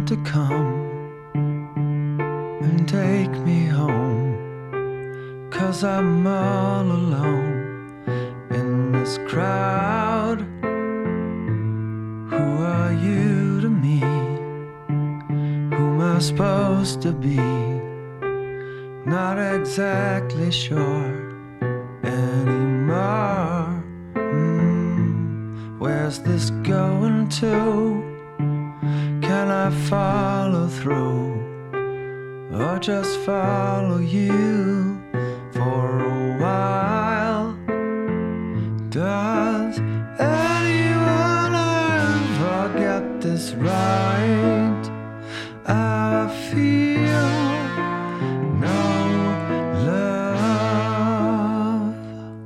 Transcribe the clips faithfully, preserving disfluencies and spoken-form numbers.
want to come and take me home, 'cause I'm all alone in this crowd. Who are you to me? Who am I supposed to be? Not exactly sure anymore. mm, Where's this going to? Can I follow through, or just follow you for a while? Does anyone ever get this right? I feel no love.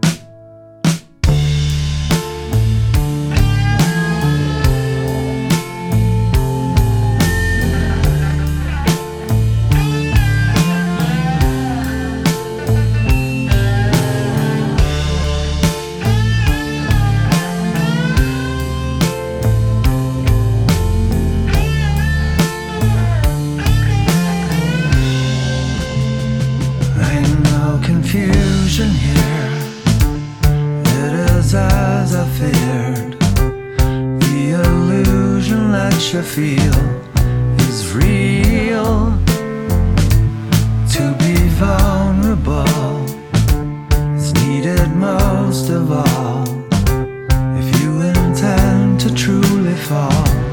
Confusion here, it is as I feared. The illusion that you feel is real. To be vulnerable is needed most of all if you intend to truly fall.